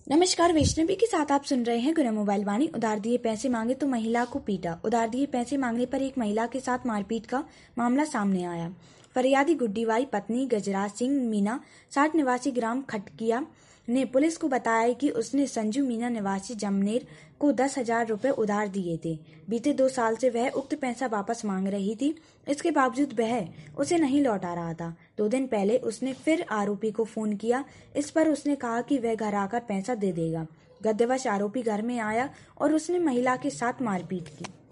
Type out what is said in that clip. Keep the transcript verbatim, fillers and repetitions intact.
नमस्कार, वैष्णवी के साथ आप सुन रहे हैं गुना मोबाइल वाणी। उधार दिए पैसे मांगे तो महिला को पीटा। उधार दिए पैसे मांगने पर एक महिला के साथ मारपीट का मामला सामने आया। फरियादी गुड्डीबाई पत्नी गजराज सिंह मीना साठ निवासी ग्राम खटकिया ने पुलिस को बताया कि उसने संजू मीना निवासी जमनेर को दस हजार रुपए उधार दिए थे। बीते दो साल से वह उक्त पैसा वापस मांग रही थी। इसके बावजूद वह उसे नहीं लौटा रहा था। दो दिन पहले उसने फिर आरोपी को फोन किया। इस पर उसने कहा कि वह घर आकर पैसा दे देगा। गद्देवश आरोपी घर में आया और उसने महिला के साथ मारपीट की।